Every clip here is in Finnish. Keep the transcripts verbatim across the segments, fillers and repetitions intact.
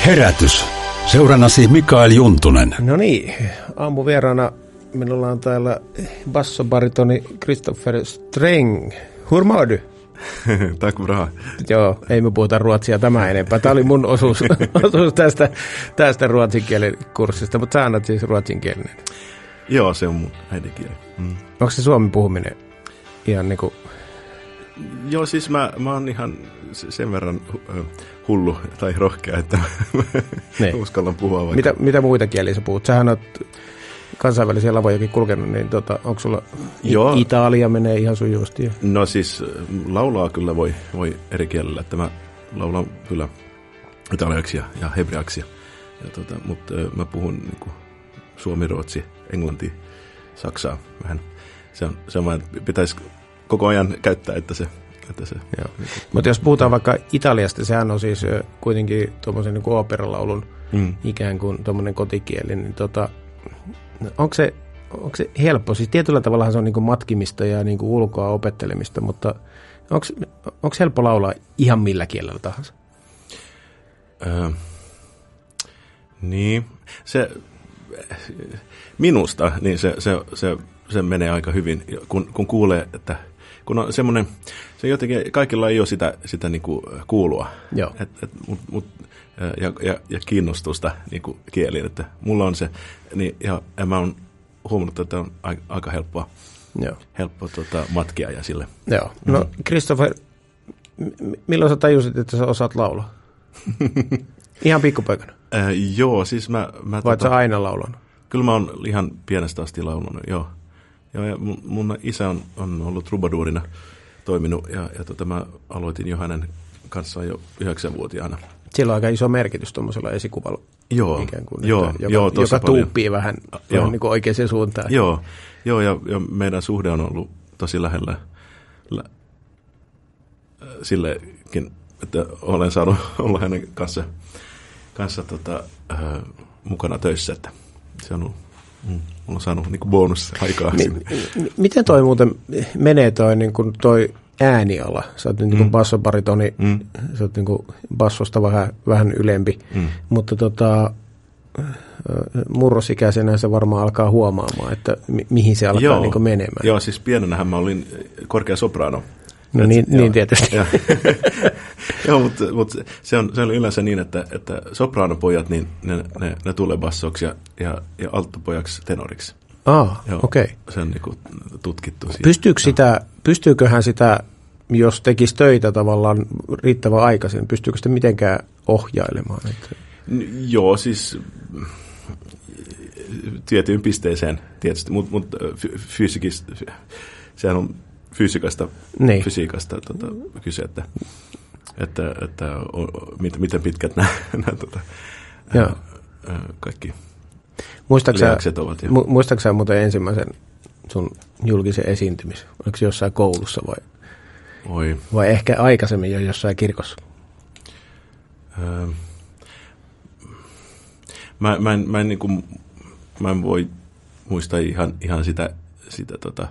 Herätys. Seurannasi Mikael Juntunen. No niin, aamuvieraana minulla on täällä bassobaritoni Christopher Streng. Hur mår du? Tack bra. Joo, ei me puhuta ruotsia tämä enempää. Tämä oli mun osuus, osuus tästä, tästä ruotsinkielen kurssista, mutta sä annat siis ruotsinkielinen. Joo, se on mun äidinkieli. Mm. Onko se suomen puhuminen ihan niin kuin... Joo, siis mä, mä oon ihan sen verran hullu tai rohkea, että niin. uskallan puhua vaikka. Mitä, mitä muita kieliä sä puhut? Sähän oot kansainvälisiä lavojakin kulkenut, niin tota, onko sulla Joo. Italia menee ihan sujuvasti? No siis laulaa kyllä voi, voi eri kielellä, että mä laulan kyllä italiaksi ja, ja hebreaksi, ja, ja tota, mutta mä puhun niin kuin suomi, ruotsi, englanti, saksaa vähän. Se on, se on vaan, pitäisi koko ajan käyttää, että se... Että se niin mutta jos puhutaan vaikka Italiasta, sehän on siis kuitenkin tuommoisen niin kuin ooperalaulun mm. ikään kuin tuommoinen kotikieli, niin tota, onko se, onko se helppo? Siis tietyllä tavalla se on niin kuin matkimista ja niin kuin ulkoa opettelemista, mutta onko, onko helppo laulaa ihan millä kielellä tahansa? Öö, niin, se minusta niin se, se, se, se menee aika hyvin, kun, kun kuulee, että kun on semmoinen, se jotenkin, kaikilla ei ole sitä, sitä niin kuin kuulua et, et, mut, mut, ja, ja, ja kiinnostusta niin kuin kieliin, että mulla on se, niin, ja, ja mä oon huomannut, että on aika, aika helppoa, Joo. helppoa tota, matkia ja sille. Joo, no mm-hmm. Christopher, milloin sä tajusit, että sä osaat laulaa? Ihan pikkupoikana? Äh, joo, siis mä... mä Vai tota, sä aina laulanut? Kyllä mä oon ihan pienestä asti laulunut, joo. Joo, ja mun, mun isä on, on ollut trubaduurina toiminut, ja, ja tota, mä aloitin jo hänen kanssaan jo yhdeksänvuotiaana. Sillä on aika iso merkitys tuommoisella esikuvalla, joo, ikään kuin, joo, että, joka, joo, joka paljon. tuuppii vähän, vähän niin kuin oikeaan suuntaan. Joo, joo ja, ja meidän suhde on ollut tosi lähellä lä, sillekin, että olen saanut olla hänen kanssa, kanssa tota, äh, mukana töissä, että se on ollut... Mm. Mulla on saanut niin bonusaikaa. M- miten toi muuten menee toi, niin kuin toi ääniala? Sä oot mm. niin kuin bassobaritoni, mm. sä oot niin kuin bassosta vähän, vähän ylempi, mm. mutta tota, murrosikäisenä se varmaan alkaa huomaamaan, että mi- mihin se alkaa joo, niin kuin menemään. Joo, siis pienenähän mä olin korkea soprano. No Et, niin, niin tietysti. Joo, mutta, mutta se, on, se on yleensä niin, että, että sopranopojat, niin ne, ne, ne tulee bassoksi ja, ja, ja alttopojaksi tenoriksi. Ah, okei. Okay. Se on niin kuin tutkittu. Pystyykö sitä, pystyyköhän sitä, jos tekisi töitä tavallaan riittävän aikaisin, pystyykö sitä mitenkään ohjailemaan? Että... Joo, siis tiettyyn pisteeseen tietysti, mutta mut, fysikistä, sehän on fysiikasta, niin. fysiikasta tota, kyse, että, että, että o, miten, miten pitkät nämä, nämä tota, ää, ää, kaikki lihakset ovat. Ja... Mu, muistaaksä muuten ensimmäisen sun julkisen esiintymisen? Oliko se jossain koulussa vai, Oi. vai ehkä aikaisemmin jo jossain kirkossa? Ää, mä, mä, en, mä, en, niin kuin, mä en voi muistaa ihan, ihan sitä, sitä tota,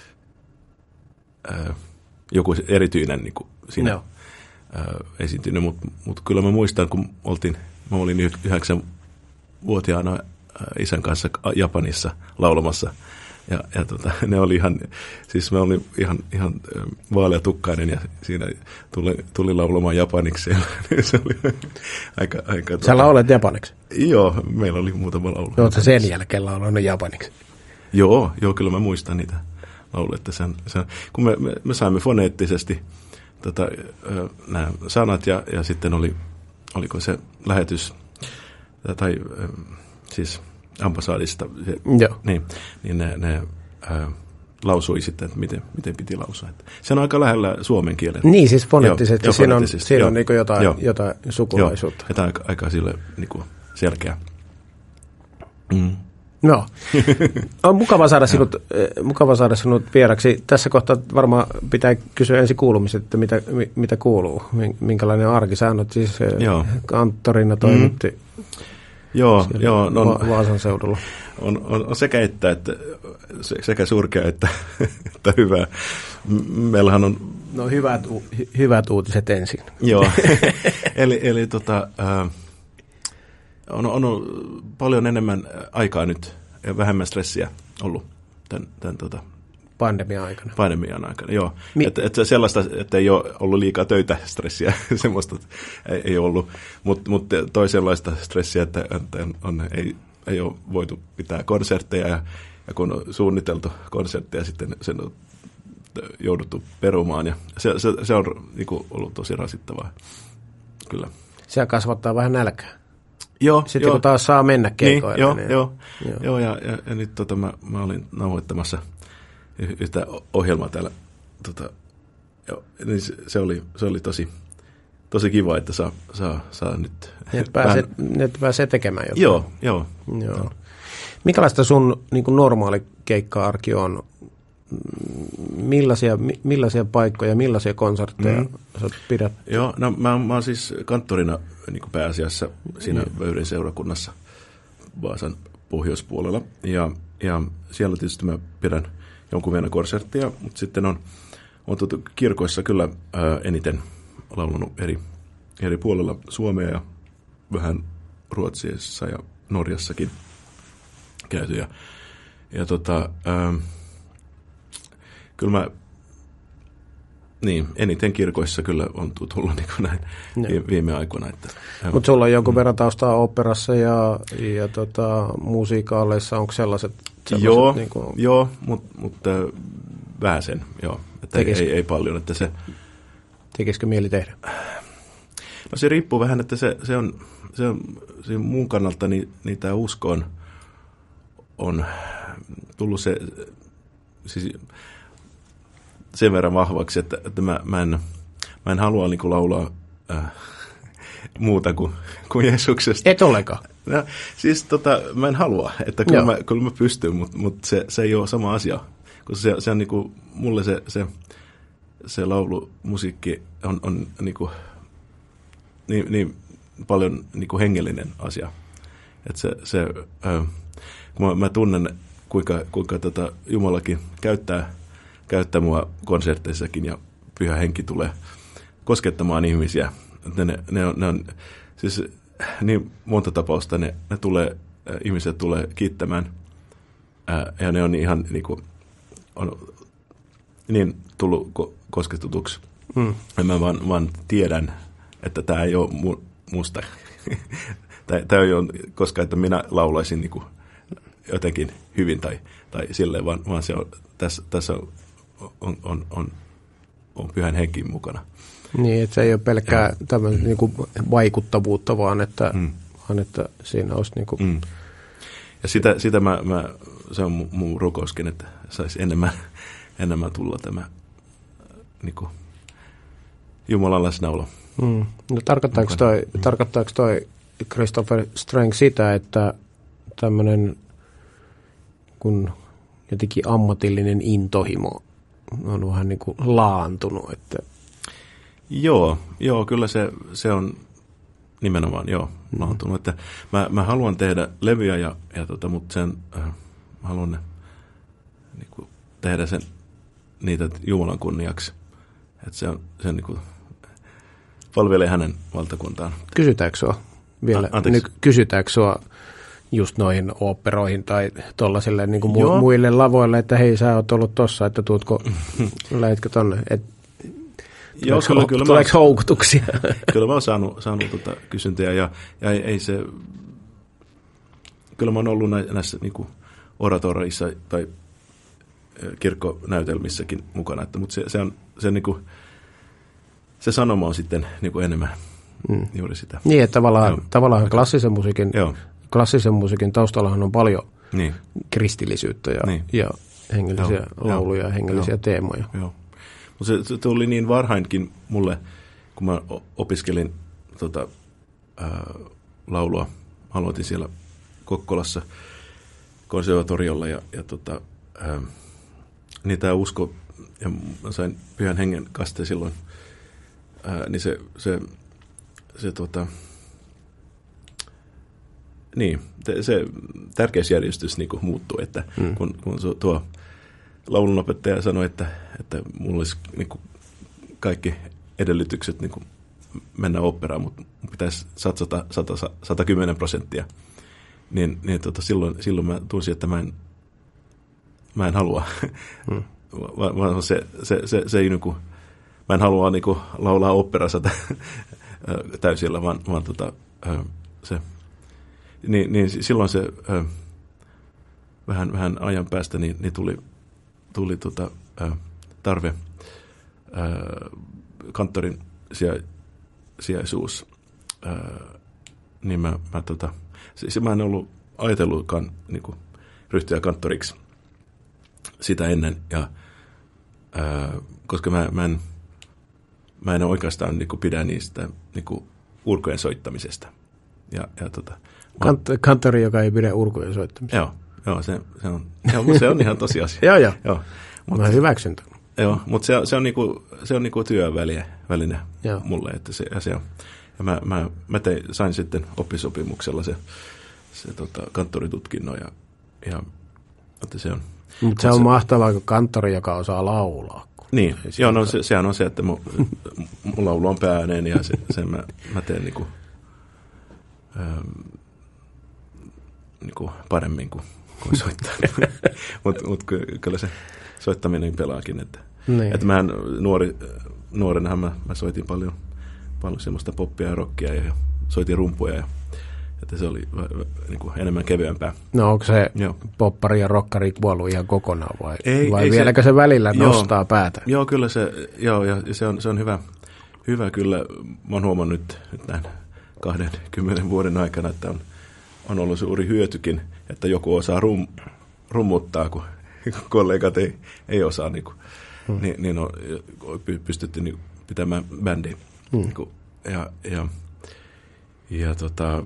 Äh, joku erityinen niin kuin siinä no. äh, esiintynyt, mutta mut kyllä mä muistan, kun oltiin, mä olin yhdeksänvuotiaana äh, isän kanssa Japanissa laulamassa, ja, ja tota, ne oli ihan, siis mä olin ihan, ihan vaaleatukkainen, ja siinä tuli, tuli laulamaan japaniksi, se oli aika... aika Sä laulet japaniksi? Joo, meillä oli muutama laulu. Oletko sen jälkeen laulanut japaniksi? Joo, joo, kyllä mä muistan niitä. Laulu, että sen, sen, kun me, me, me saimme foneettisesti tota, nämä sanat ja, ja sitten oli, oliko se lähetys tai siis ambassadista, se, niin, niin ne, ne ää, lausui sitten, että miten, miten piti lausua. Että se on aika lähellä suomen kielen. Niin, siis foneettisesti, joo, siinä on, siinä on niin jotain, jotain sukulaisuutta. Joo, että aika, aika sille niin kuin selkeä. Mm. No, on mukava saada, sinut, mukava saada sinut vieraksi. Tässä kohtaa varmaan pitää kysyä ensi kuulumiset, että mitä, mitä kuuluu, minkälainen arki. Sä olet siis joo. kanttorina toimitti mm. joo, joo, no, Va- Vaasan seudulla. On, on, on sekä, että, että, sekä surkea että, että hyvää. Meillähän on... No hyvät, hy, hyvät uutiset ensin. Joo, eli, eli tota... Äh, on, on ollut paljon enemmän aikaa nyt ja vähemmän stressiä ollut tämän, tämän tota, pandemian aikana. Pandemian aikana, joo. Mi- että et sellaista, että ei ole ollut liikaa töitä, stressiä, semmoista ei, ei ollut, mutta mut toisenlaista stressiä, että, että on, ei, ei ole voitu pitää konsertteja ja, ja kun on suunniteltu konsertteja, sitten sen on jouduttu perumaan ja se, se, se on niin kuin, ollut tosi rasittavaa, kyllä. Se kasvattaa vähän nälkää. Joo, sitten joo. kun taas saa mennä keikoille. Niin, joo, niin, joo, joo. joo ja, ja, ja nyt tota, mä, mä olin nauhoittamassa yhtä ohjelmaa täällä. Tota, joo, niin se, se, oli, se oli tosi, tosi kiva, että saa, saa, saa nyt... Että pääsee, vähän... pääsee tekemään jotain. Joo, joo. joo. joo. Minkälaista sun niin kuin normaali keikka-arki on? Millaisia, millaisia paikkoja, millaisia konsertteja mm. sä pidät? Joo, no mä, mä oon siis kanttorina niin kuin pääasiassa siinä mm. Vöyrin seurakunnassa Vaasan pohjoispuolella. Ja, ja siellä tietysti mä pidän jonkun verran konserttia, mutta sitten on, on tuotu kirkoissa kyllä ää, eniten laulanut eri, eri puolella Suomea ja vähän Ruotsissa ja Norjassakin käyty. Ja, ja tota... Ää, Kyllä mä, niin, eniten kirkoissa kyllä on tullut niin kuin näin no. viime aikoina. Mutta sulla on jonkun verran taustaa oopperassa ja, ja tota, musiikaaleissa, onko sellaiset? Joo, niin kuin... joo mutta mut, vähän sen, joo. Että ei, ei, ei paljon. Että se, tekisikö mieli tehdä? No se riippuu vähän, että se, se on, se on se mun kannalta, niin, niin tämä usko on, on tullut se... Siis, sen verran vahvaksi, että, että mä, mä, en, mä en halua niin kuin laulaa äh, muuta kuin, kuin Jeesuksesta. Et ollenkaan? No, siis tota, mä en halua, että kyllä, mä, kyllä mä pystyn, mutta, mutta se, se ei ole sama asia. Koska se, se on niin kuin, mulle se, se, se laulumusiikki on, on niin, kuin, niin, niin paljon niin kuin hengellinen asia. Että se, se, äh, kun mä, mä tunnen, kuinka, kuinka tota Jumalakin käyttää käyttää mua konserteissakin ja Pyhä Henki tulee koskettamaan ihmisiä. Ne, ne, ne, on, ne on siis niin monta tapausta ne, ne tulee, ihmiset tulee kiittämään ää, ja ne on ihan niin kuin, on niin tullut ko, kosketutuksi. Mm. Ja mä vaan, vaan tiedän, että tämä ei ole mu, musta. Tämä ei ole koskaan, että minä laulaisin niin kuin jotenkin hyvin tai, tai silleen, vaan, vaan se on, tässä, tässä on On, on, on, on Pyhän Henki mukana. Niin, että se ei ole pelkkää tämmöistä niin kuin vaikuttavuutta, vaan että, mm. vaan että siinä olisi... Niin kuin... mm. Ja sitä, sitä mä, mä, se on mun, mun rukouskin, että saisi enemmän, enemmän tulla tämä niin kuin Jumalan läsnäolo. Mm. No, tarkoittaako toi, mm. tarkoittaako toi Christopher Streng sitä, että tämmöinen kun jotenkin ammatillinen intohimo on vähän niin kuin laantunut, että... Joo, joo, kyllä se, se on nimenomaan, joo, laantunut. Että mä, mä haluan tehdä levyjä, ja, ja tota, mutta sen, äh, mä haluan ne, niin kuin, tehdä sen, niitä Jumalan kunniaksi. Että se on, se on niin kuin, palvelee hänen valtakuntaan. Kysytäänkö sua vielä? A, Nyt kysytäänkö sua just noihin oopperoihin tai tuollaisille niin kuin mu- muille lavoille, että hei, sä oot ollut tossa, että tuutko, lähetkö tonne, että Joo, kyllä, kyllä tuleeko mä, houkutuksia? Kyllä mä oon saanut, saanut tuota kysyntää ja, ja ei, ei se, kyllä mä oon ollut näissä niin kuin oratoreissa tai kirkkonäytelmissäkin mukana, että, mutta se, se, on, se, niin kuin, se sanoma on sitten niin kuin enemmän mm. juuri sitä. Niin, että tavallaan, tavallaan klassisen musiikin, klassisen musiikin taustallahan on paljon niin. kristillisyyttä ja, niin. ja hengellisiä joo, lauluja ja hengellisiä joo, teemoja. Joo. Se, se tuli niin varhainkin mulle, kun mä opiskelin tota, ää, laulua. Aloitin siellä Kokkolassa konservatoriolla ja, ja tota, ää, niin tämä usko, ja mä sain Pyhän Hengen kasteen silloin, ää, niin se, se, se tota, niin, se tärkeysjärjestys niin kuin muuttui, että mm. kun, kun tuo laulunopettaja sanoi, että, että mulla olisi niin kuin kaikki edellytykset niin kuin mennä oopperaan, mutta pitäisi satsata sata kymmenen prosenttia. Niin, niin tota, silloin, silloin mä tunsin, että mä en, mä en halua. Hmm. Va, va, se, se, se, se ei niin kuin, mä en halua niin kuin laulaa oopperassa täysillä, vaan, vaan tota, se, niin, niin silloin se vähän, vähän ajan päästä niin, niin tuli, tuli tota, tarve kanttorin sija, sijaisuus, niin mä, mä, tota, siis mä en ollut ajatellutkaan niin kuin, ryhtyä kanttoriksi sitä ennen, ja, ää, koska mä, mä, en, mä en oikeastaan niin kuin, pidä niistä niin kuin, urkojen soittamisesta. Ja, ja, tota, Kant- kanttori, joka ei pidä urkojen soittamisesta. Joo, joo se, se, on, joo, se on ihan tosiasia. joo, joo. joo. Mut, mä hyväksyn tämän. Joo, mutta se, se on niinku, se on niinku työväline mulle, että se, ja se on. Ja mä, mä, mä tein, sain sitten oppisopimuksella se, se tota, kanttoritutkinnon ja, ja että se on. Mutta se on se, mahtavaa, kun kanttori, joka osaa laulaa. Niin, joo, no se, sehän on se, että mun, mun laulu on päääneen ja se, sen mä, mä teen niinku, ähm, niinku paremmin kuin, kuin soittaa. Mutta mut, kyllä se soittaminen pelaakin, että, niin. että mähän nuori, nuorenahan mä, mä soitin paljon, paljon semmoista poppia ja rockia ja soitin rumpuja ja että se oli niin kuin enemmän kevyempää. No onko se joo. poppari ja rockari kuollut ihan kokonaan vai, ei, vai ei vieläkö se, se välillä joo, nostaa päätä? Joo, kyllä se, joo, ja se on, se on hyvä, hyvä kyllä. Mä oon huomannut nyt, nyt näin kahdenkymmenen vuoden aikana, että on, on ollut suuri hyötykin, että joku osaa rum, rummuttaa, kun kollegat ei, ei osaa, niin, kuin, hmm. niin, niin on pystytty niin pitämään bändiin. Hmm. Niin kuin, ja, ja, ja tota,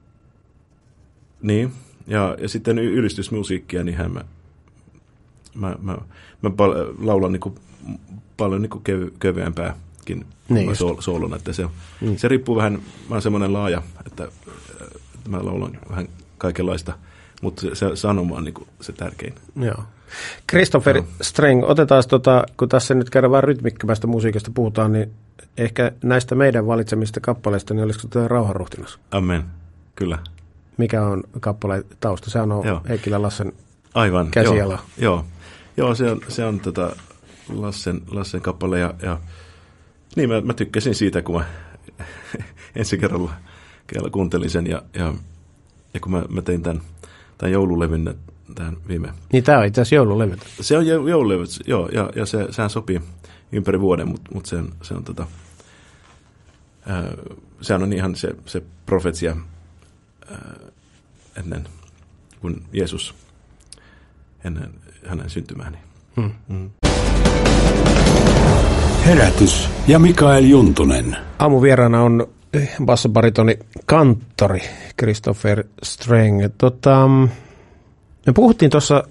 niin, ja, ja sitten ylistysmusiikkia, niin mä, mä, mä, mä pal- laulan niin kuin, paljon niin kuin kev- kevyempääkin niin sool- soolona, että se, hmm. se riippuu vähän, mä oon semmoinen laaja, että, että mä laulan vähän kaikenlaista, mutta se, se sanoma on niin kuin se tärkein. Joo. Christopher no. Streng, otetaan tota, kun tässä nyt käydään vähän rytmikkämästä musiikista puhutaan, niin ehkä näistä meidän valitsemista kappaleista, niin olisiko tämä Rauhanruhtinas? Amen, kyllä. Mikä on kappaleen tausta? Sehän on joo. Heikkilä Lassen aivan, käsiala. Joo, joo. joo se on, se on tota Lassen, Lassen kappale ja, ja niin mä, mä tykkäsin siitä, kun mä ensi kerralla, kerralla kuuntelin sen ja, ja, ja kun mä, mä tein tämän, tämän joululevyn tämän viime. Niin tämä on itse asiassa joululevy. Se on joululevy, joo, ja, ja se, sehän sopii ympäri vuoden, mutta mut se on, se on tota, ää, sehän on ihan se, se profetsia ää, ennen, kun Jeesus, ennen hänen syntymääni. Hmm. Hmm. Herätys ja Mikael Juntunen. Aamuvieraana on bassobaritoni kanttori Christopher Streng. Tota, me puhuttiin tuossa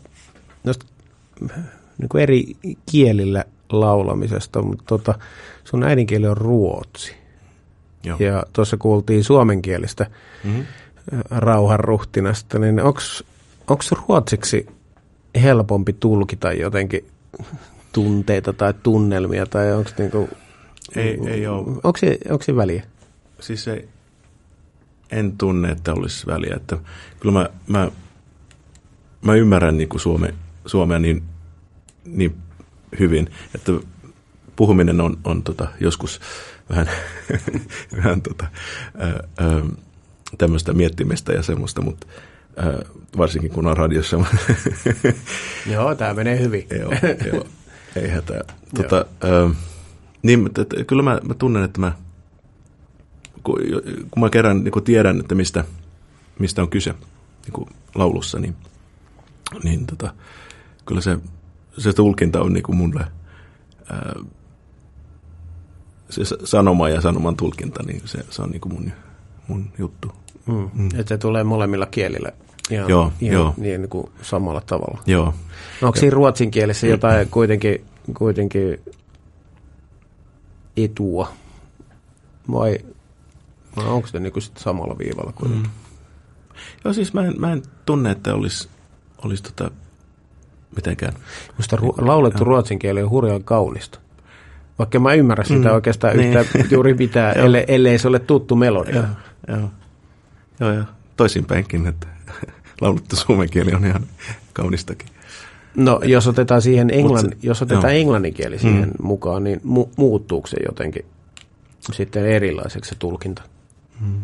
niin kuin eri kielillä laulamisesta, mutta tota, sun äidinkieli on ruotsi. Joo. Ja tuossa kuultiin suomenkielistä mm-hmm. Rauhanruhtinasta, niin onko ruotsiksi helpompi tulkita jotenkin tunteita tai tunnelmia, tai onko niinku, ei, ei ole. Onko se, onko se väliä? Siis ei, en tunne, että olisi väliä. Että kyllä mä, mä, mä ymmärrän niin kuin Suome, Suomea niin, niin hyvin, että puhuminen on, on tota, joskus vähän, vähän tota, ää, ää, tämmöistä miettimistä ja semmoista, mutta ää, varsinkin kun on radiossa. Joo, tämä menee hyvin. joo, joo, ei hätää. Tota, ää, niin, että, että, kyllä mä, mä tunnen, että mä kun, kun mä kerran niin kun tiedän, että mistä, mistä on kyse niin kun laulussa, niin, niin tota, kyllä se, se tulkinta on niin kuin mulle ää, se sanoma ja sanoman tulkinta, niin se, se on niin kuin mun, mun juttu. Mm. Mm. Että se tulee molemmilla kielillä ihan, joo, ihan joo. Niin, niin kuin samalla tavalla. Joo. No onko siinä ruotsin kielessä jotain kuitenkin, kuitenkin etua? Vai, vai onko se niin kuin sit samalla viivalla kuitenkin? Mm. Joo, siis mä en, mä en tunne, että olisi, olisi tota mitenkään. Musta ru- laulettu ruotsin kieli on hurjan kaunista. Vaikka mä ymmärrän sitä mm. oikeastaan niin. yhtä juuri mitään, ellei, ellei se ole tuttu melodia. Joo, joo. joo, joo. Toisinpäinkin, että lauluttu suomen kieli on ihan kaunistakin. No, jos otetaan siihen englann, se, jos otetaan englanninkieli siihen mm. mukaan, niin mu- muuttuuko se jotenkin sitten erilaiseksi se tulkinta? Mm.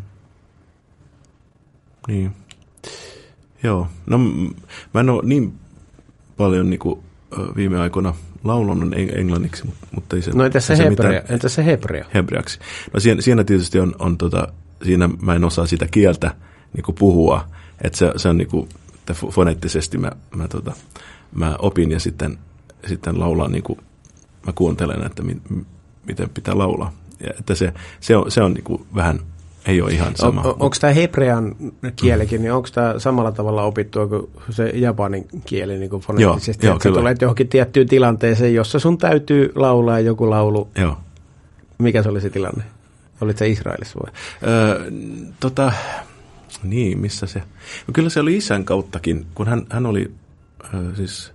Niin. Joo. No, mä en ole niin paljon niin kuin, viime aikoina laulunut englanniksi, mutta ei se... No entäs se, se hebrea? Entäs se hebrea? Hebreaksi. No siinä, siinä tietysti on, on tota, siinä mä en osaa sitä kieltä niin kuin puhua, että se, se on niin kuin, foneettisesti mä, mä, tota, mä opin ja sitten, sitten laulan niin kuin mä kuuntelen, että mi, miten pitää laulaa. Ja että se, se on, se on niin kuin vähän, ei ole ihan sama. On, on, onko tämä hebrean kielikin, niin onko tämä samalla tavalla opittua kuin se japanin kieli niin kuin foneettisesti? Joo, että sä tulet johonkin tiettyyn tilanteeseen, jossa sun täytyy laulaa joku laulu. Joo. Mikä se oli se tilanne? Olit se Israelissa vai? Öö, tota, niin, missä se? No, kyllä se oli isän kauttakin, kun hän, hän oli äh, siis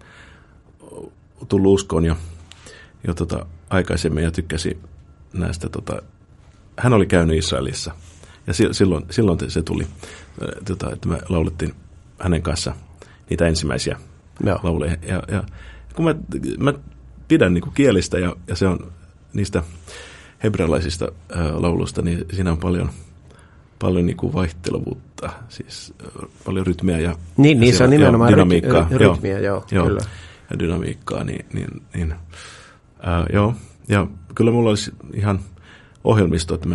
tullut uskoon jo, jo tota, aikaisemmin ja tykkäsi näistä, tota, hän oli käynyt Israelissa ja si, silloin, silloin se tuli, äh, tota, että me laulettiin hänen kanssa niitä ensimmäisiä no. lauleja. Ja, ja kun mä, mä pidän niin kuin kielistä ja, ja se on niistä hebrealaisista äh, lauluista, niin siinä on paljon, paljon niin kuin vaihtelevuutta, siis äh, paljon rytmiä ja, niin, ja niin se on nimenomaan dynamiikkaa. Ry- rytmiä, joo, joo, kyllä. Ja dynamiikkaa, niin, niin, niin äh, joo. Ja kyllä mulla olisi ihan ohjelmisto, että mä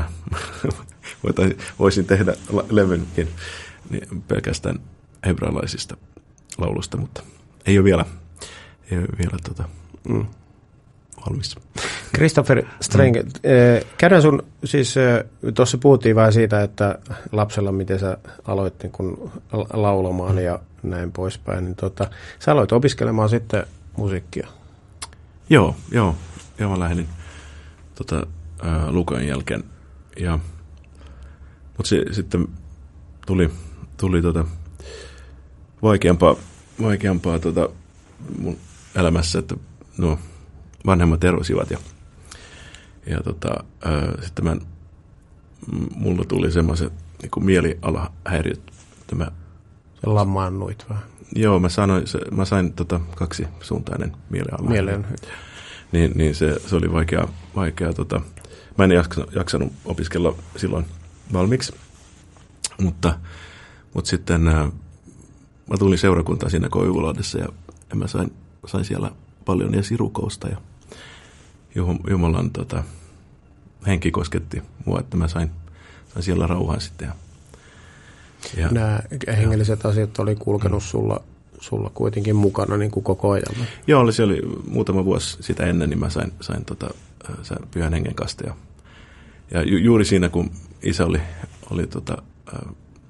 voisin tehdä levynkin niin pelkästään hebrealaisista laulusta, mutta ei ole vielä, ei ole vielä tota, mm. valmis. Christopher Streng, mm. eh, käydään sun, siis eh, tuossa puhuttiin vähän siitä, että lapsella miten sä aloit niin kun laulamaan mm. ja näin poispäin, niin tota, sä aloit opiskelemaan sitten musiikkia. Joo, joo, joo mä lähdin tota, ää, lukojen jälkeen, ja, mutta se, sitten tuli, tuli tota, vaikeampaa, vaikeampaa tota, mun elämässä, että no, vanhemmat erosivat ja, ja tota, ää, sitten mä, mulla tuli semmoiset niin mielialahäiriöt. Mä, Lamaannuit vähän. Joo, mä, sanoin, se, mä sain tota, kaksisuuntainen mielialahäiriö. Niin, niin se, se oli vaikea. vaikea tota, mä en jaksanut, jaksanut opiskella silloin valmiiksi, mutta, mutta sitten ää, mä tulin seurakuntaan siinä Koivulahdessa ja, ja mä sain, sain siellä paljon esirukousta ja Jumalan tota, henki kosketti mua, että mä sain, sain siellä rauhan sitten. Ja, ja, Nämä hengelliset ja, asiat oli kulkenut mm. sulla, sulla kuitenkin mukana niin kuin koko ajan. Joo, se oli muutama vuosi sitä ennen, niin mä sain, sain tota, pyhän hengen kanssa. Ja, ja ju, juuri siinä, kun isä oli, oli tota, äh,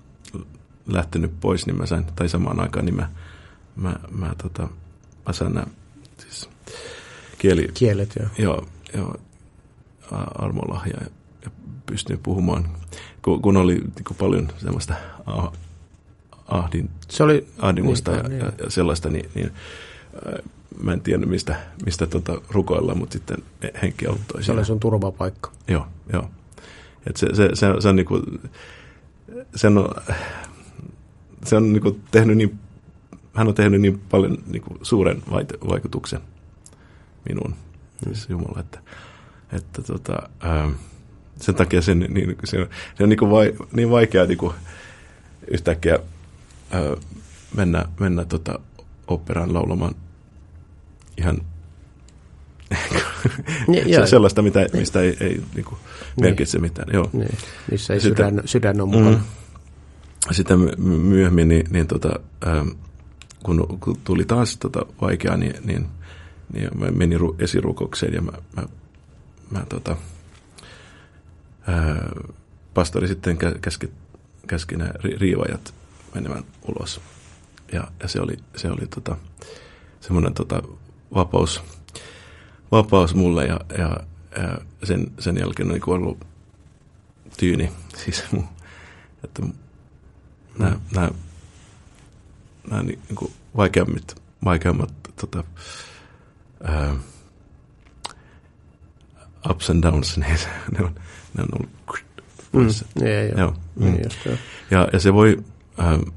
lähtenyt pois, niin mä sain, tai samaan aikaan, niin mä, mä, mä, tota, mä sain nämä siis kieli, kielet, joo. Joo, joo armolahja ja, ja pystyin puhumaan, kun, kun oli niin paljon semmoista ah, ahdin, se oli, ahdimusta niin, ja, niin. ja, ja sellaista, niin, niin äh, mä en tiennyt mistä, mistä tota, rukoilla, mutta sitten henki auttoi. Se oli sun turvapaikka. Joo, joo. Et se, se, se, se on niinku, sen on, se on niinku tehnyt niin, hän on tehnyt niin paljon niinku suuren vaikutuksen minuun, siis Jumala, että, että tota, ää, sen takia sen, niin, se on, se on niinku vai, niin vaikea niinku yhtäkkiä ää, mennä, mennä tota, oopperaan laulamaan ihan se, sellaista, mitä, mistä ei, ei niinku merkitse niin. mitään. Joo. Niin. Missä ei sitten, sydän, sydän ole mukana. Mm, sitten myöhemmin, niin, niin tota, ää, kun, kun tuli taas tota vaikeaa, niin, niin niin mä menin ru- esirukoukseen ja mä, mä, mä tota, ää, pastori sitten käski, käski nämä ri- riivajat menemään ulos. Ja, ja se oli, se oli tota, semmoinen tota, vapaus, vapaus mulle ja, ja, ja sen, sen jälkeen on niin ollut tyyni. Siis, että nämä, mm. nämä, nämä niin kuin vaikeammat, vaikeammat tota, Ää, ups and downs, niin se, ne, on, ne on ollut poissa. Mm, ei, joo. Joo. Mm. Mm. Just, joo. Ja, ja se voi, äh, äh,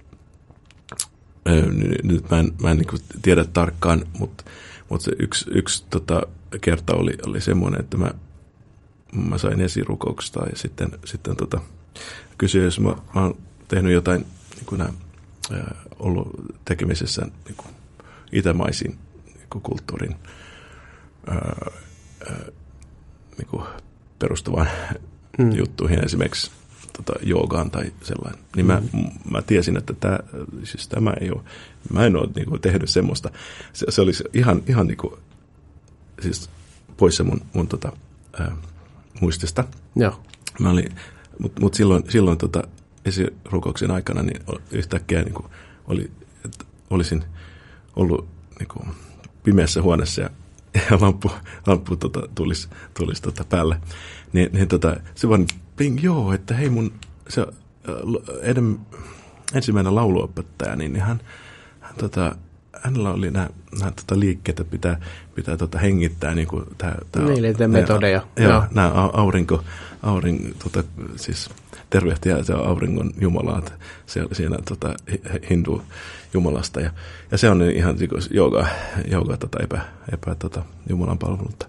nyt mä en, mä en niin kuin tiedä tarkkaan, mutta, mutta se yksi, yksi tota, kerta oli, oli semmoinen, että mä, mä sain esirukouksesta ja sitten, sitten tota, kysyin, jos mä, mä oon tehnyt jotain, niin kuin nämä, äh, ollut tekemisessä niin kuin itämaisiin niin kuin kulttuurin äh, äh, niin kuin perustuvaan hmm. juttuihin, esimerkiksi tota, joogaan tai sellainen. Niin mä, hmm. mä tiesin, että tämä, siis tämä ei ole, mä en ole niin kuin, tehnyt semmoista. Se, se olisi ihan, ihan niin kuin, siis poissa mun, mun tota, ää, muistista. Joo. Mä olin, mut, mut silloin, silloin tota, esirukouksen aikana niin yhtäkkiä niin kuin, oli, että olisin ollut niin kuin, pimeässä huoneessa ja ja lamppu, lamppu tota, tulisi, tulisi tota päälle, niin, niin tota, se vaan ping, joo, että hei mun se, edem, ensimmäinen lauluopettaja, niin hän, hän tota, hänellä oli nämä, nämä tota, liikkeet, että pitää, pitää tota, hengittää niin kuin tämä... Niitä metodeja. Joo, joo. Nämä aurinko, aurinko tota, siis tervehtiä se auringon jumalaa, se oli siinä tota, hindu jumalasta, ja, ja se on ihan jooga, jooga tota, epä, epä tota, Jumalan palvelutta.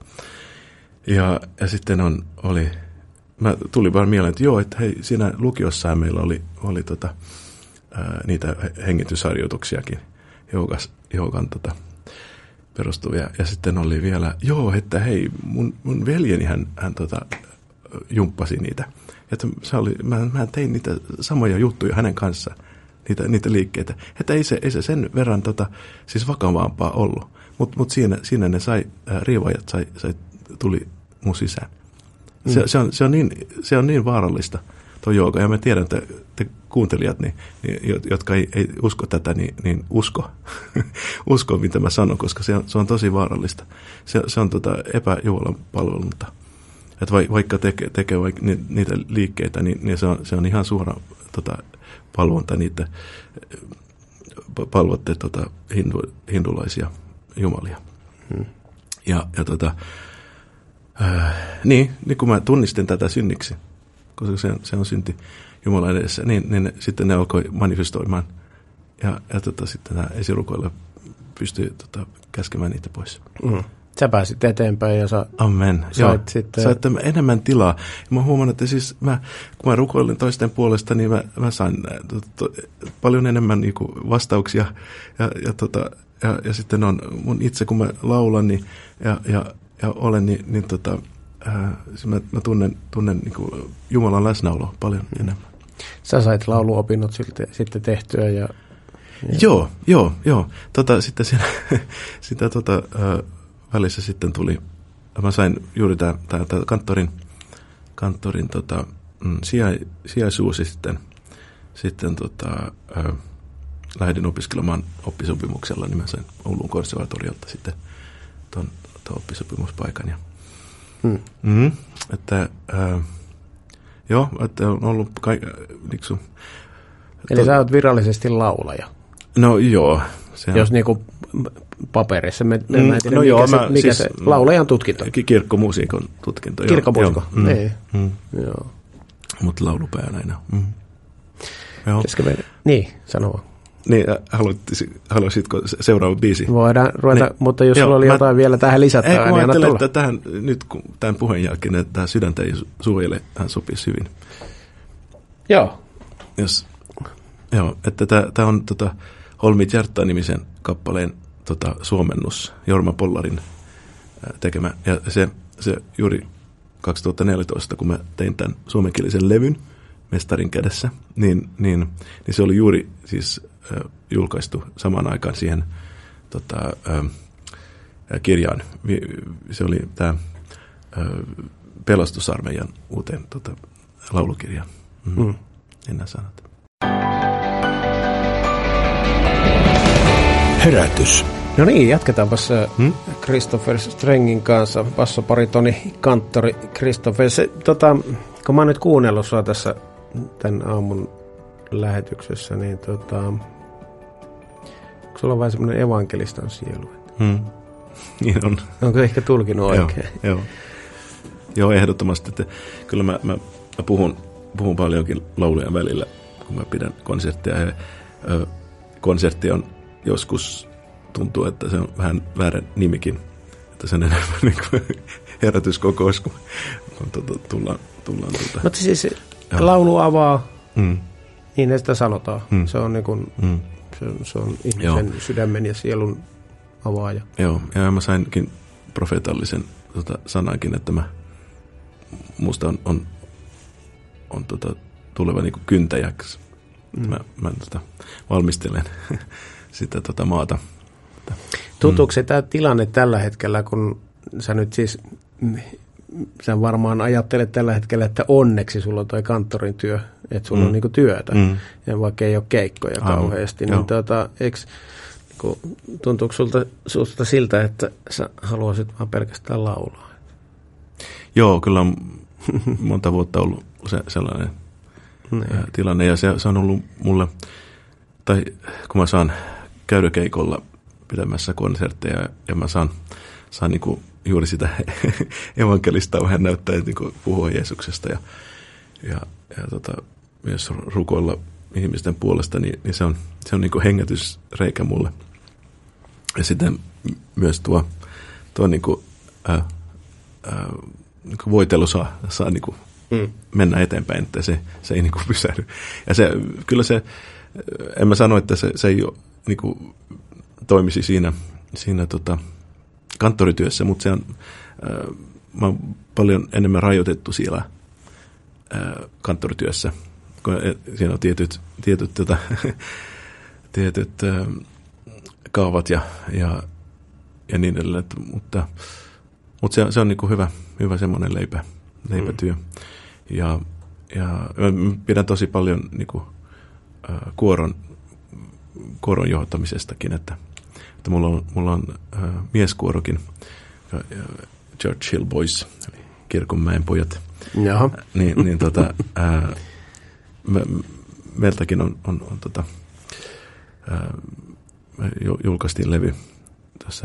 Ja, ja sitten on, oli, mä tuli vaan mieleen, että joo, että hei, siinä lukiossahan meillä oli, oli tota, ää, niitä hengitysharjoituksiakin, joogas, joogan tota, perustuvia, ja sitten oli vielä, joo, että hei, mun, mun veljeni hän, hän tota, jumppasi niitä. Että se oli, mä, mä tein niitä samoja juttuja hänen kanssaan, niitä, niitä liikkeitä. Että ei se, ei se sen verran tota, siis vakavampaa ollut. Mutta mut siinä, siinä ne sai, äh, riivaajat sai, sai, tuli mun sisään. Se, mm. se, on, se, on niin, se on niin vaarallista tuo jooga. Ja mä tiedän, että te kuuntelijat, niin, niin, jotka ei, ei usko tätä, niin, niin usko. usko, mitä mä sanon, koska se on, se on tosi vaarallista. Se, se on tota epäjumalan palvelunta. Että vaikka tekee, tekee vaikka niitä liikkeitä, niin, niin se, on, se on ihan suora tota, palvonta niitä, palvotte tota, hindu, hindulaisia jumalia. Hmm. Ja, ja tota, äh, niin, niin kun mä tunnistin tätä synniksi, koska se, se on synti Jumalan edessä, niin, niin sitten ne alkoi manifestoimaan. Ja, ja tota, sitten nämä esirukoilla pystyi tota, käskemään niitä pois. Hmm. Sä pääsit eteenpäin ja sä Amen. sait Joo. sitten... Sait enemmän tilaa. Mä huomaan, että siis mä, kun mä rukoilin toisten puolesta, niin mä, mä sain to, to, paljon enemmän niin kuin vastauksia. Ja, ja, tota, ja, ja sitten on mun itse, kun mä laulan niin, ja, ja, ja olen, niin, niin tota, ää, mä, mä tunnen, tunnen niin kuin Jumalan läsnäoloa paljon enemmän. Sä sait lauluopinnot sitten, sitten tehtyä ja... ja... Joo, joo, joo. Tota, sitten siinä, sitä tota... Ää, välissä sitten tuli, mä sain juuri tämä kanttorin, kanttorin tota, mm, sija, sijaisuus ja sitten, sitten tota, äh, lähdin opiskelemaan oppisopimuksella, niin mä sain Oulun konservatoriolta sitten tuon oppisopimuspaikan. Ja, hmm. mm, että, äh, joo, että on ollut kaik, niksu, Eli to, sä oot virallisesti laulaja? No joo. Se Jos on, niinku paperissa. Me, me mm, mä en tiedä, no mikä, joo, se, mä, mikä siis, se laulajan tutkinto. Kirkkomusiikon tutkinto. Kirkkomusiikko, mm, ei. Mm. Joo. Mutta laulupäänä aina. Mm. Me, niin, sano. Niin, haluaisitko seuraava biisi? Voidaan ruveta, niin, mutta jos joo, sulla oli mä, jotain vielä tähän lisättävää, niin anna tulla. Että tähän, nyt kun tämän puheen jälkeen, että tämä sydäntä ei suojele, hän sopisi hyvin. Joo. Jos, joo, että tämä on tota, Holmit Hjärta-nimisen kappaleen tota, suomennus, Jorma Pollarin ää, tekemä. Ja se, se juuri kaksituhattaneljätoista, kun mä tein tämän suomenkielisen levyn Mestarin kädessä, niin, niin, niin se oli juuri siis äh, julkaistu samaan aikaan siihen tota, äh, kirjaan. Se oli tämä äh, Pelastusarmeijan uuteen tota, laulukirjaan. Mm. Mm. Enää sanot. Herätys. No niin, jatketaanpas hmm? Christopher Strengin kanssa, bassoparitoni kanttori Christopher. Se, tota, kun mä oon nyt kuunnellut sua tässä tämän aamun lähetyksessä, niin tota, onko sulla vain semmoinen evankelistan sielu? Hmm. Niin on. Onko ehkä tulkinut oikein? Joo, joo. joo, ehdottomasti. Että kyllä mä, mä, mä puhun, puhun paljonkin laulujen välillä, kun mä pidän konsertteja. Ja, ö, konsertti on joskus, tuntuu, että se on vähän väärä nimikin. Että se on enemmän niin kuin herätyskokous, kun tuota, tullaan. tullaan tuota. Mutta siis joo. Laulu avaa, mm. niin sitä sanotaan. Mm. Se on, niin kuin, mm. se, se on ihmisen joo. sydämen ja sielun avaaja. Joo, ja mä sainkin profeetallisen tota, sanankin, että mä, musta on, on, on tota, tuleva niin kuin kyntäjäksi. Mm. Mä, mä tota, valmistelen sitä tota, maata. Tuntuuko se tämä tilanne tällä hetkellä, kun sä nyt siis, sä varmaan ajattelet tällä hetkellä, että onneksi sulla on toi kanttorin työ, että sulla mm. on niinku työtä, mm. ja vaikka ei ole keikkoja Aivan. kauheasti, niin tuota, eikö, niin tuntuuko sulta, sulta siltä, että sä haluaisit vaan pelkästään laulaa? Joo, kyllä on monta vuotta ollut se, sellainen ää, tilanne, ja se, se on ollut mulle, tai kun mä saan käydä keikolla pitämässä konsertteja, ja mä saan, saan niin kuin juuri sitä evankelistaa vähän näyttää, että niin puhua Jeesuksesta ja, ja, ja tota, myös rukoilla ihmisten puolesta, niin, niin se on, se on niin kuin hengätysreikä mulle. Ja sitten myös tuo, tuo niin kuin, ää, ää, niin kuin voitelu saa, saa niin kuin mm. mennä eteenpäin, että se, se ei niin kuin pysähdy. Ja se, kyllä se, en mä sano, että se, se ei ole niin kuin toimisi siinä, siinä tota, kanttorityössä, mutta se on, äh, mä oon paljon enemmän rajoitettu siellä äh, kanttorityössä, kun siinä on tietyt, tietyt, tota, tietyt äh, kaavat ja, ja, ja niin edelleen, mutta, mutta se, se on niin kuin hyvä, hyvä semmoinen leipä, leipätyö. Mm. Ja, ja pidän tosi paljon niin kuin, äh, kuoron, kuoron johtamisestakin, että että mulla on, mulla on äh, mieskuorokin, äh, Churchill Boys, eli Kirkonmäen pojat. Jaha. Niin, niin tota, äh, me, meiltäkin on, on, on tota, äh, julkaistiin levy tässä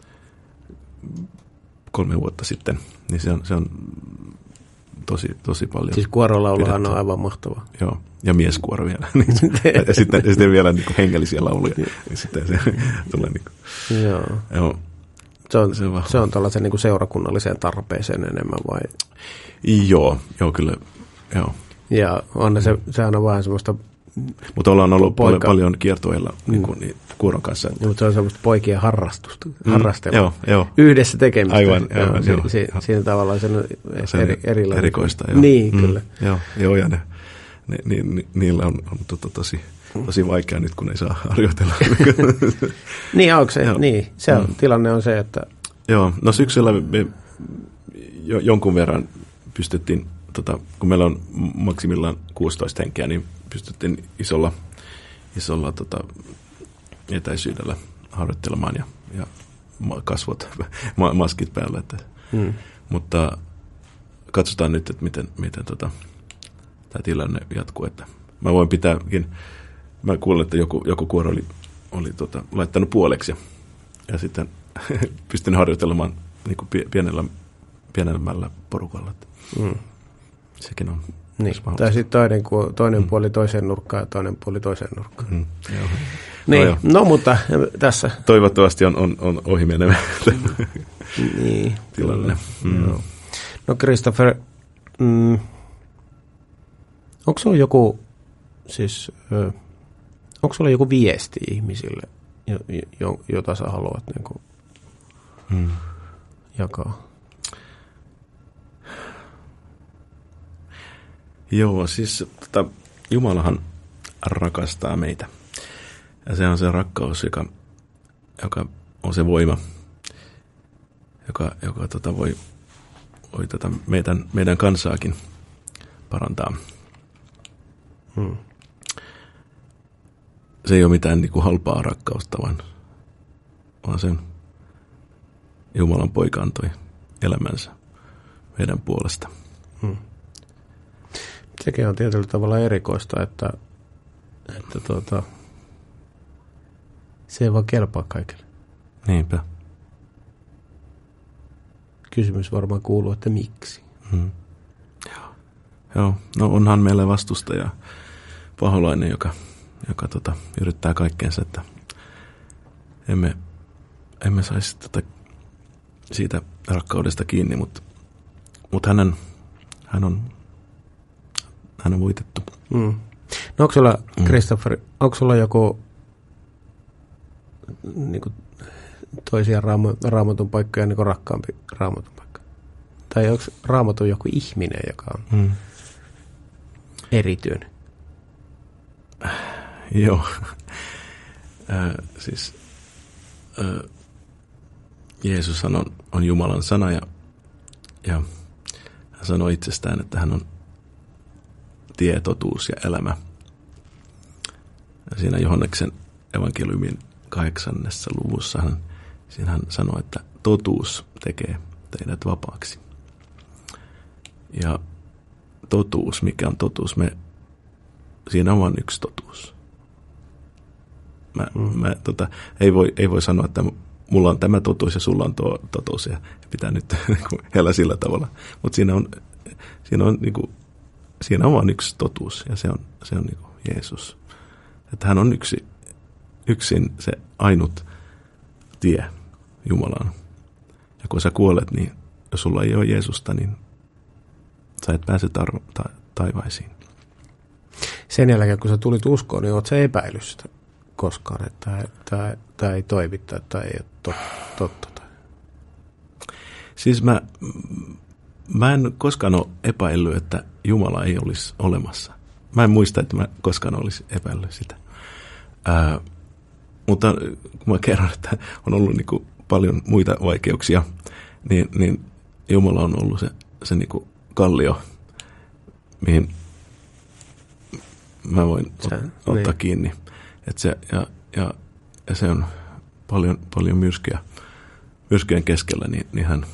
kolme vuotta sitten, niin se on, se on tosi, tosi paljon. Siis kuorolauluhan on aivan mahtava. Joo, ja mieskuoro vielä. ja sitten, sitten vielä niin kuin hengellisiä lauluja. Ja sitten se tulee niin kuin. Joo. Joo. Se on, se on, se on tällaisen niin kuin seurakunnalliseen tarpeeseen enemmän vai? Joo, joo kyllä. Joo. Ja on se, sehän on vähän semmoista. Mutta ollaan ollut poika. paljon, paljon kiertueilla mm. niin kuin, niin, kuoron kanssa. Ja, mutta se on semmoista poikien harrastusta, mm. harrastelua. Joo, joo. Yhdessä tekemistä. Aivan, joo, aivan, si, joo. Si, siinä tavallaan se on eri, erilainen. Erikoista, joo. Niin, mm. kyllä. Joo, joo ja ne, ne, ni, ni, niillä on, on to, to, tosi, tosi vaikea nyt, kun ei saa harjoitella. niin, onko se? Niin, se on, mm. tilanne on se, että. Joo, no syksyllä me jo, jonkun verran pystyttiin, tota, kun meillä on maksimillaan kuusitoista henkeä, niin pystyttiin isolla, isolla tota, etäisyydellä harjoittelemaan ja, ja kasvot, ma, maskit päällä. Että. Mm. Mutta katsotaan nyt, että miten, miten tota, tämä tilanne jatkuu. Että mä voin pitääkin, mä kuulen, että joku, joku kuoro oli, oli tota, laittanut puoleksi ja, ja sitten pystyn harjoittelemaan niin kuin pienellä, pienemmällä porukalla. Mm. Sekin on. Niin. Tai sitten toinen, toinen mm. puoli toiseen nurkkaan ja toinen puoli toiseen nurkkaan. Mm. Niin. No, no mutta tässä. Toivottavasti on, on, on ohi menevä niin, tilanne. Mm. No Christopher, mm, onko sulla joku, siis, ö, onko sulla joku viesti ihmisille, jo, jo, jota sä haluat niin kuin, mm. jakaa? Joo, siis tota, Jumalahan rakastaa meitä. Ja se on se rakkaus, joka, joka on se voima, joka, joka tota voi, voi tota meidän, meidän kansaakin parantaa. Hmm. Se ei ole mitään niin kuin halpaa rakkausta, vaan, vaan sen Jumalan poika antoi elämänsä meidän puolesta. Hmm. Sekin on tietyllä tavalla erikoista, että, että tuota, se ei vaan kelpaa kaikille. Niinpä. Kysymys varmaan kuuluu, että miksi? Hmm. Joo. Joo. No onhan meillä vastustaja paholainen, joka, joka tota, yrittää kaikkeensa, että emme, emme saisi tota, siitä rakkaudesta kiinni, mutta, mutta hänen, hän, on, hän on voitettu. Mm. No onko sulla, mm. Christopher, onko sulla joku niin kuin, toisia raamo, raamatun paikkoja niin kuin rakkaampi raamatun paikka? Tai onko raamatun joku ihminen, joka on mm. erityinen? Joo. äh, siis äh, Jeesus on, on Jumalan sana ja, ja hän sanoi itsestään, että hän on tie, totuus ja elämä. Ja siinä Johanneksen evankeliumin kahdeksannessa luvussa hän, siinä hän sanoi, että totuus tekee teidät vapaaksi. Ja totuus, mikä on totuus? Me, siinä on vain yksi totuus. Mä, mm. mä, tota, ei, voi, ei voi sanoa, että mulla on tämä totuus ja sulla on tuo totuus ja pitää nyt elää sillä tavalla. Mutta siinä on, siinä on niinku, siinä on vain yksi totuus ja se on, se on niinku Jeesus. Että hän on yksi, yksin se ainut tie Jumalaan. Ja kun sä kuolet, niin jos sulla ei ole Jeesusta, niin sä et pääse tar- ta- taivaisiin. Sen jälkeen, kun sä tulit uskoon, niin oot sä epäillyt sitä koskaan, että tämä ei toimi tai tämä ei ole tot, totta. Siis mä, mä en koskaan ole epäillyt, että Jumala ei olisi olemassa. Mä en muista, että mä koskaan olisi epäillyt sitä. Ää, mutta kun mä kerron, että on ollut niin kuin paljon muita vaikeuksia, niin, niin Jumala on ollut se, se niin kuin kallio, mihin mä voin Sä, ot, ottaa niin. kiinni. Et se, ja, ja, ja se on paljon, paljon myrskyjä, myrskyjen keskellä, niin, niin hän,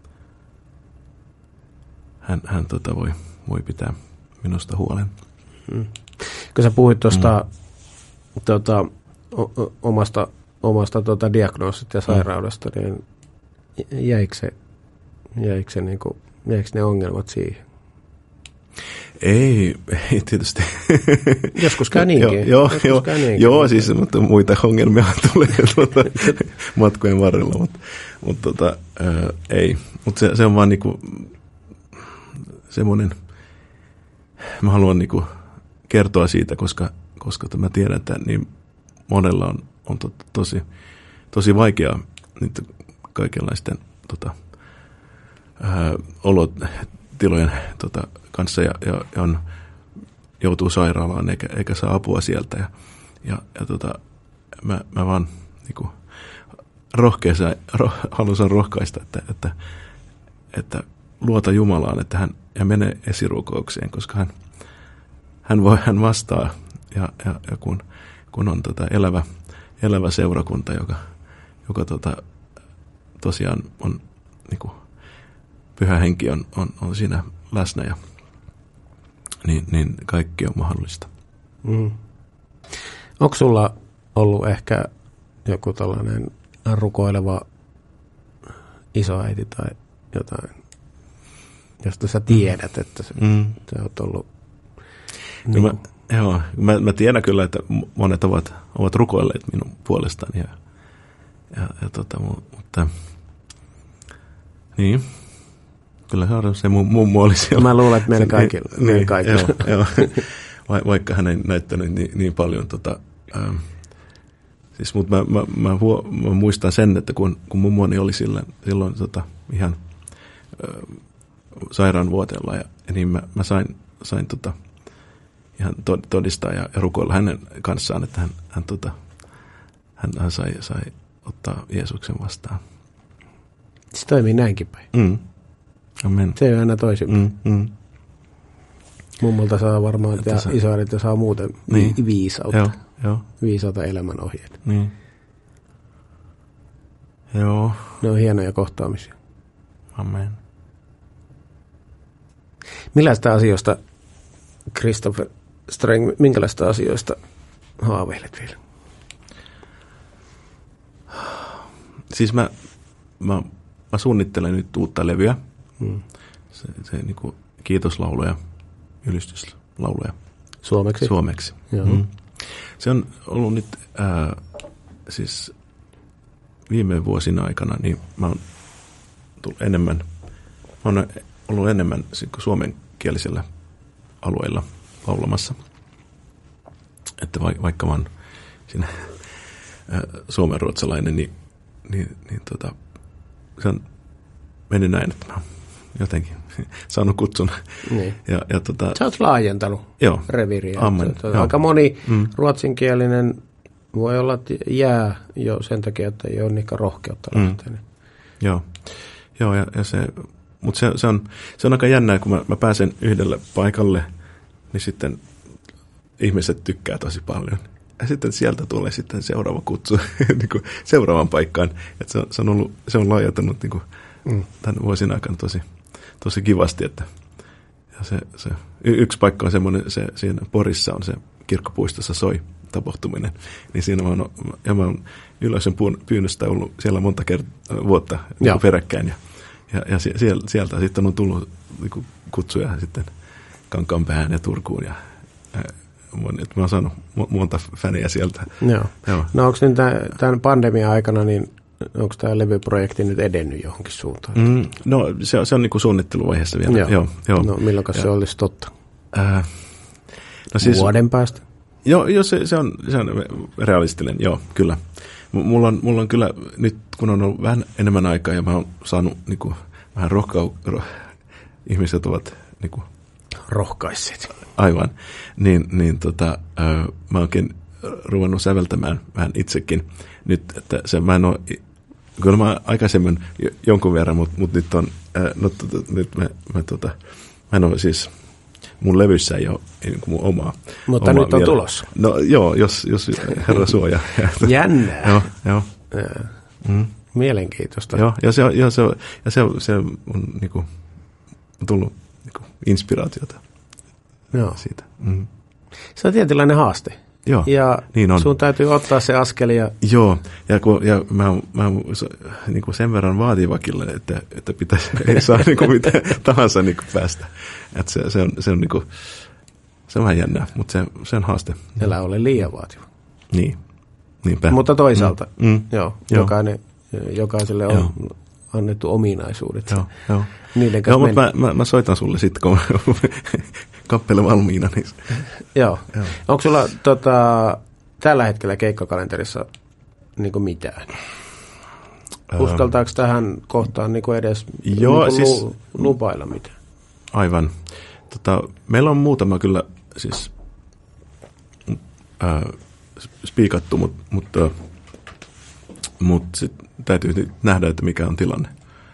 hän, hän tota voi, voi pitää minusta huolen. Hmm. Kun sä puhuit tuosta hmm. tota, o, omasta, omasta tota diagnoosista ja sairaudesta, hmm. niin jäikö, se, jäikö, se niinku, jäikö ne ongelmat siihen? Ei, ei tietysti. Joskus käy niinkin. joo, Joskus joo, käy niinkin. joo, siis mutta muita ongelmia tulee tuota, matkojen varrella, mutta, mutta tota, ää, ei. Mutta se, se on vaan niinku semmoinen, mä haluan niinku kertoa siitä, koska, koska mä tiedän, että niin monella on, on to, tosi, tosi vaikeaa nyt kaikenlaisten tota, ää, olotilojen tota, kanssa ja, ja, ja on, joutuu sairaalaan eikä, eikä saa apua sieltä. Ja, ja, ja tota, mä, mä vaan niin rohkeassa, roh, haluan rohkaista, että, että, että luota Jumalaan, että hän ja mene esirukoukseen, koska hän, hän, voi, hän vastaa. Ja, ja, ja kun, kun on tota elävä, elävä seurakunta, joka, joka tota, tosiaan on, niin kuin, pyhä henki on, on, on siinä läsnä ja Niin, niin kaikki on mahdollista. Mm. Onko sulla ollut ehkä joku tällainen rukoileva isoäiti tai jotain, josta sä tiedät, että sä, mm. sä oot ollut... Niin mä, joo, mä, mä tiedän kyllä, että monet ovat, ovat rukoilleet minun puolestani. Ja, ja, ja tota, mutta... Niin... Kyllä se mummo oli siellä. Mä luulen, että meillä kaikilla. Niin, meillä kaikilla. Joo, joo. Va, vaikka hän ei näyttänyt niin, niin paljon. Tota, ähm, siis, mutta mä, mä, mä, huo, mä muistan sen, että kun, kun mummoni oli silloin, silloin tota, ihan äh, sairaanvuoteella, ja, ja niin mä, mä sain, sain tota, ihan todistaa ja, ja rukoilla hänen kanssaan, että hän, hän, tota, hän, hän sai, sai ottaa Jeesuksen vastaan. Se toimii näinkin päin. Mm. Amen. Se ei ole aina toisinpäin. Mm, mm. Mummolta saa varmaan, että ja isoäidiltä saa muuten niin. viisautta. Joo, joo. Viisautta elämän ohjeet. Niin. Joo. Ne on hienoja kohtaamisia. Amen. Millaista asioista, Christopher Streng, minkälaista asioista haaveilet vielä? Siis mä, mä, mä suunnittelen nyt uutta levyä. Hmm. se, se niin kuin kiitoslaulu ja ylistyslaulu ja Suomeksi? Suomeksi. Mm. Se on ollut nyt ää, siis viime vuosina aikana, niin mä oon tullut enemmän, mä oon ollut enemmän suomenkielisellä alueilla laulamassa. Että vaikka mä oon siinä ää, suomenruotsalainen, niin, niin, niin tota, se on mennyt näin, että mä oon jotenkin saanut kutsun. Niin. Ja, ja tota, sä oot laajentanut joo, reviiriä. Amen, aika moni mm. ruotsinkielinen voi olla, että jää jo sen takia, että ei ole niinkään rohkeutta mm. lähteä. Joo, joo ja, ja se, mutta se, se, on, se on aika jännää, kun mä, mä pääsen yhdelle paikalle, niin sitten ihmiset tykkää tosi paljon. Ja sitten sieltä tulee sitten seuraava kutsu niin kuin seuraavaan paikkaan. Että se, on, se on ollut, se on laajentunut niin kuin mm. tämän vuosien aikana tosi, tosi kivasti. Että, ja se, se, y- yksi paikka on semmoinen, se, siinä Porissa on se kirkkopuistossa soi tapahtuminen. Niin siinä mä oon, ja mä oon Ylösen pyynnöstä ollut siellä monta kertaa vuotta niin peräkkäin. Ja, ja, ja sieltä, sieltä sitten on tullut niin kuin kutsuja sitten Kankaanpäähän ja Turkuun ja että mä oon saanut monta fäniä sieltä. Joo. Joo. No onko nyt tämän pandemian aikana, niin onko tämä levyprojekti nyt edennyt johonkin suuntaan? Mm, no se, se on niin kuin suunnitteluvaiheessa vielä. Joo. Joo, joo. No milloin se olisi totta? Äh, no siis, vuoden päästä? Joo, joo se, se, on, se on realistinen, joo, kyllä. M- mulla on, mulla on kyllä nyt, kun on ollut vähän enemmän aikaa ja mä oon saanut niin kuin, vähän rohkau... Roh, ihmiset ovat niin kuin, rohkaisseet. Aivan. Niin, niin tota, äh, mä oonkin ruvennut säveltämään vähän itsekin nyt, että se mä en ole, kyllä mä aikaisemmin jonkun verran, mutta mut nyt on, äh, no, t- nyt mä, mä, tota, mä en ole siis, mun levyssä ei ole niin kuin mun omaa. Mutta omaa nyt on vielä. tulossa. No joo, jos, jos herra suoja. Jännää. Joo, joo. Ja. Mm. Mielenkiintoista. Joo, ja se on, ja se on, ja se on, se on niin kuin, on tullut niin kuin inspiraatiota. Joo. Siitä. Mm. Se on tietynlainen haaste. Joo, ja niin on. Sun täytyy ottaa se askeli. Ja... Joo, ja, kun, ja mä, mä niin kuin sen verran vaativakille, että, että pitäisi, ei saa niin kuin mitä tahansa niin kuin päästä. Että se, se, on, se, on, niin kuin, se on vähän jännää, mutta se, se on haaste. Älä ole liian vaativa. Niin, niinpä. Mutta toisaalta, mm. Mm. Joo, joo. Jokainen, jokaiselle on joo. annettu ominaisuudet. Joo, joo. Niiden joo mutta mä, mä, mä soitan sulle sitten, kun kappale valmiina. Niin... Joo. joo. Onko sulla tota, tällä hetkellä keikkakalenterissa niin kuin mitään? Uskaltaako tähän kohtaan niin kuin edes joo, niin kuin siis, lu, lupailla mitään? Aivan. Tota, meillä on muutama kyllä siis äh, spiikattu, mutta mut, äh, mut sit täytyy nähdä, että mikä on tilanne,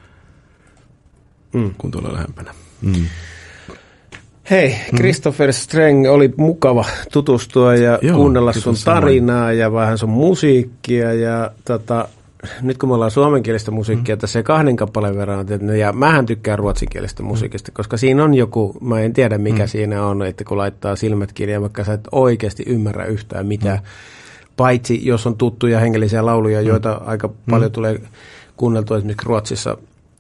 mm. kun tulee lähempänä. Mm. Hei, Christopher Streng, oli mukava tutustua ja joo, kuunnella sun tarinaa samoin. Ja vähän sun musiikkia. Ja tota, nyt kun me ollaan suomenkielistä musiikkia, mm. tässä kahden kappaleen verran, ja mähän tykkään ruotsinkielistä musiikista, koska siinä on joku, mä en tiedä mikä mm. siinä on, että kun laittaa silmät kirjaan, vaikka sä et oikeasti ymmärrä yhtään mitään, mm. paitsi jos on tuttuja hengellisiä lauluja, joita mm. aika paljon mm. tulee kuunneltua esimerkiksi Ruotsissa,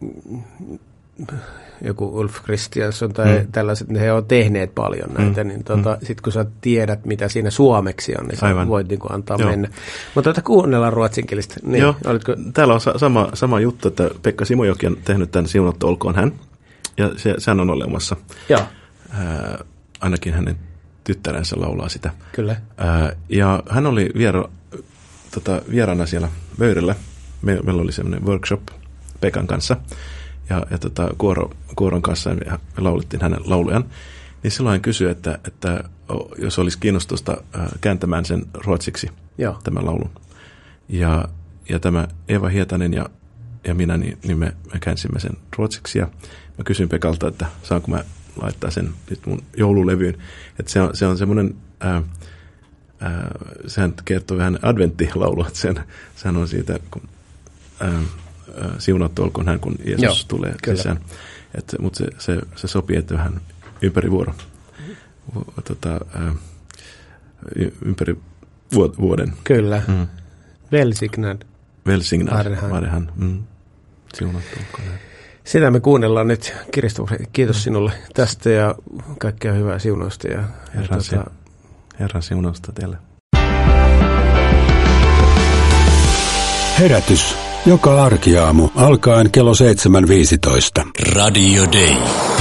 joku Ulf Kristiansson tai mm. tällaiset, he on tehneet paljon näitä, mm. niin tota, mm. sitten kun sä tiedät, mitä siinä suomeksi on, niin sä voit niin kuin antaa Joo. mennä. Mutta tuota, kuunnellaan ruotsinkielistä. Niin, Joo. Olitko... Täällä on sa- sama, sama juttu, että Pekka Simojoki on tehnyt tämän Siunattu olkoon hän, ja se, sehän on olemassa. Joo. Ää, ainakin hänen tyttärensä laulaa sitä. Kyllä. Ää, ja hän oli viera, tota, vieraana siellä Vöyrellä. Me, meillä oli sellainen workshop Pekan kanssa, ja, ja tota, kuoro, kuoron kanssa me laulettiin hänen laulujan, niin silloin hän kysyi, että, että jos olisi kiinnostusta ää, kääntämään sen ruotsiksi, Joo. tämän laulun. Ja, ja tämä Eeva Hietanen ja, ja minä, niin, niin me, me käänsimme sen ruotsiksi, ja mä kysyin Pekalta, että saanko mä laittaa sen nyt mun joululevyyn. Että se on, se on semmoinen, ää, ää, sehän kertoo vähän adventtilaulua, että sen, sehän on siitä, kun ää, siunattu olkoon hän, kun Jeesus Joo, tulee kyllä. sisään. Mutta se, se, se sopii, että vähän ympäri vuoro, vu, tota, ää, ympäri vuoden. Kyllä. Mm. Välsignad. Välsignad. Varehan. Mm. Siunattu olkoon hän. Sitä me kuunnellaan nyt. Kiristofori, kiitos sinulle tästä ja kaikkea hyvää siunausta. Ja, Herran, ja tota... Herran siunausta teille. Herätys. Joka arkiaamu alkaen kello seitsemän viisitoista. Radio Day.